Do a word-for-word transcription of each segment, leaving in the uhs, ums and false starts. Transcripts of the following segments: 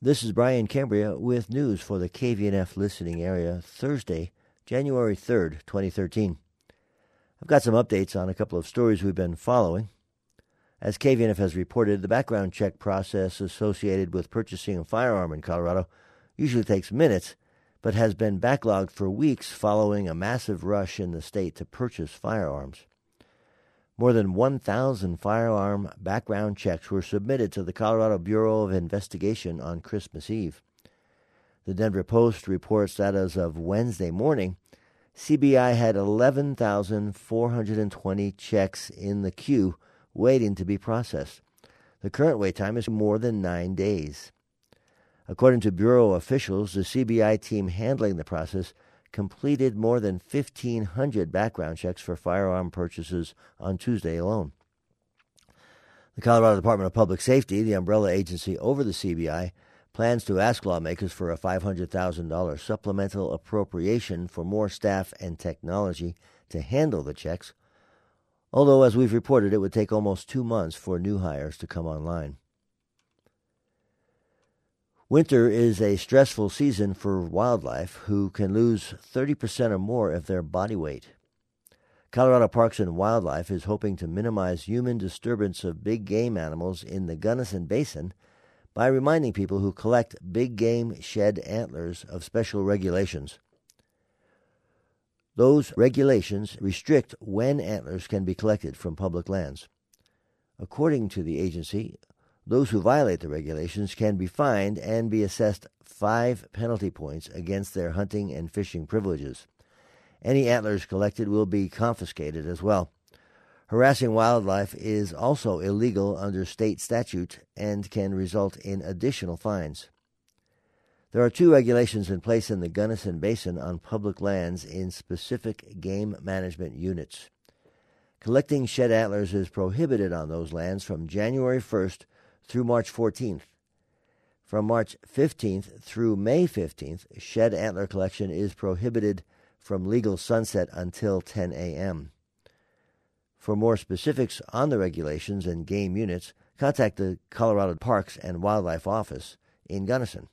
This is Brian Cambria with news for the K V N F listening area, Thursday, January third, twenty thirteen. I've got some updates on a couple of stories we've been following. As K V N F has reported, the background check process associated with purchasing a firearm in Colorado usually takes minutes, but has been backlogged for weeks following a massive rush in the state to purchase firearms. More than one thousand firearm background checks were submitted to the Colorado Bureau of Investigation on Christmas Eve. The Denver Post reports that as of Wednesday morning, C B I had eleven thousand four hundred twenty checks in the queue waiting to be processed. The current wait time is more than nine days. According to Bureau officials, the C B I team handling the process completed more than fifteen hundred background checks for firearm purchases on Tuesday alone. The Colorado Department of Public Safety, the umbrella agency over the C B I, plans to ask lawmakers for a five hundred thousand dollars supplemental appropriation for more staff and technology to handle the checks, although, as we've reported, it would take almost two months for new hires to come online. Winter is a stressful season for wildlife, who can lose thirty percent or more of their body weight. Colorado Parks and Wildlife is hoping to minimize human disturbance of big game animals in the Gunnison Basin by reminding people who collect big game shed antlers of special regulations. Those regulations restrict when antlers can be collected from public lands. According to the agency, those who violate the regulations can be fined and be assessed five penalty points against their hunting and fishing privileges. Any antlers collected will be confiscated as well. Harassing wildlife is also illegal under state statute and can result in additional fines. There are two regulations in place in the Gunnison Basin on public lands in specific game management units. Collecting shed antlers is prohibited on those lands from January first through March fourteenth. From March fifteenth through May fifteenth, shed antler collection is prohibited from legal sunset until ten a.m. For more specifics on the regulations and game units, contact the Colorado Parks and Wildlife Office in Gunnison.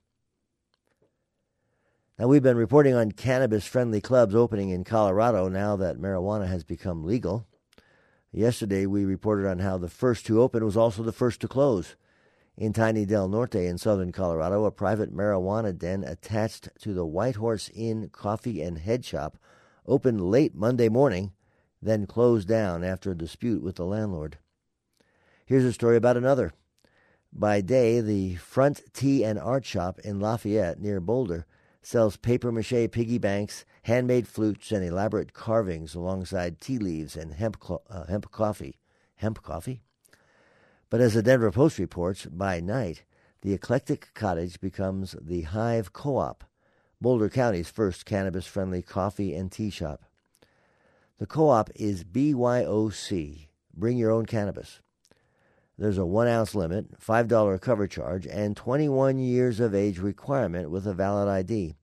Now, we've been reporting on cannabis-friendly clubs opening in Colorado now that marijuana has become legal. Yesterday, we reported on how the first to open was also the first to close. In Tiny Del Norte in southern Colorado, a private marijuana den attached to the White Horse Inn Coffee and Head Shop opened late Monday morning, then closed down after a dispute with the landlord. Here's a story about another. By day, the Front Tea and Art Shop in Lafayette, near Boulder, sells papier-mâché piggy banks, handmade flutes, and elaborate carvings alongside tea leaves and hemp, clo- uh, hemp coffee. Hemp coffee? But as the Denver Post reports, by night, the eclectic cottage becomes the Hive Co-op, Boulder County's first cannabis-friendly coffee and tea shop. The co-op is B Y O C, Bring Your Own Cannabis. There's a one-ounce limit, five dollars cover charge, and twenty-one years of age requirement with a valid I D.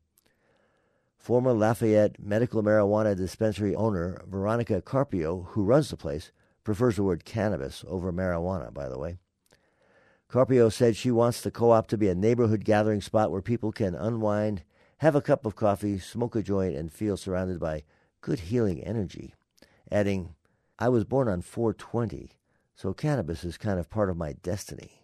Former Lafayette medical marijuana dispensary owner Veronica Carpio, who runs the place, prefers the word cannabis over marijuana, by the way. Carpio said she wants the co-op to be a neighborhood gathering spot where people can unwind, have a cup of coffee, smoke a joint, and feel surrounded by good healing energy, adding, "I was born on four twenty, so cannabis is kind of part of my destiny."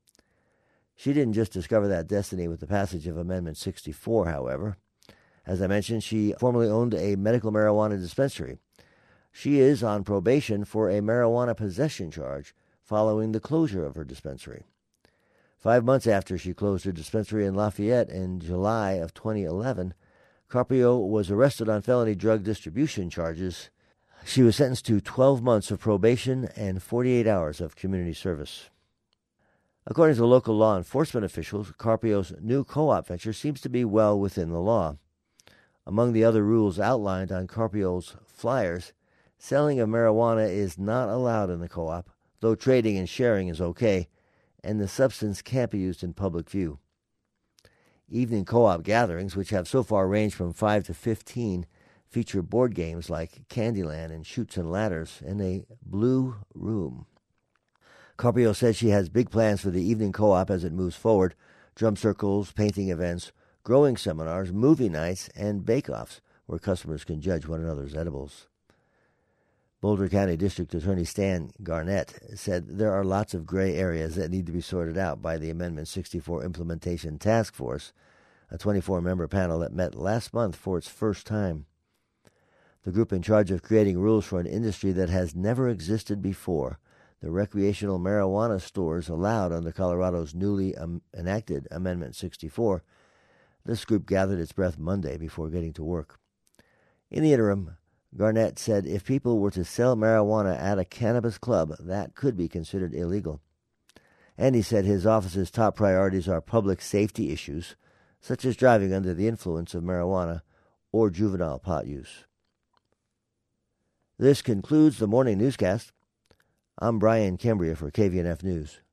She didn't just discover that destiny with the passage of Amendment sixty-four, however. As I mentioned, she formerly owned a medical marijuana dispensary. She is on probation for a marijuana possession charge following the closure of her dispensary. Five months after she closed her dispensary in Lafayette in July of twenty eleven, Carpio was arrested on felony drug distribution charges. She was sentenced to twelve months of probation and forty-eight hours of community service. According to local law enforcement officials, Carpio's new co-op venture seems to be well within the law. Among the other rules outlined on Carpio's flyers, selling of marijuana is not allowed in the co-op, though trading and sharing is okay, and the substance can't be used in public view. Evening co-op gatherings, which have so far ranged from five to fifteen, feature board games like Candyland and Chutes and Ladders in a blue room. Carpio says she has big plans for the evening co-op as it moves forward, drum circles, painting events, growing seminars, movie nights, and bake-offs where customers can judge one another's edibles. Boulder County District Attorney Stan Garnett said there are lots of gray areas that need to be sorted out by the Amendment sixty-four Implementation Task Force, a twenty-four member panel that met last month for its first time. The group in charge of creating rules for an industry that has never existed before, the recreational marijuana stores allowed under Colorado's newly um, enacted Amendment sixty-four. This group gathered its breath Monday before getting to work. In the interim, Garnett said if people were to sell marijuana at a cannabis club, that could be considered illegal. And he said his office's top priorities are public safety issues, such as driving under the influence of marijuana or juvenile pot use. This concludes the morning newscast. I'm Brian Cambria for K V N F News.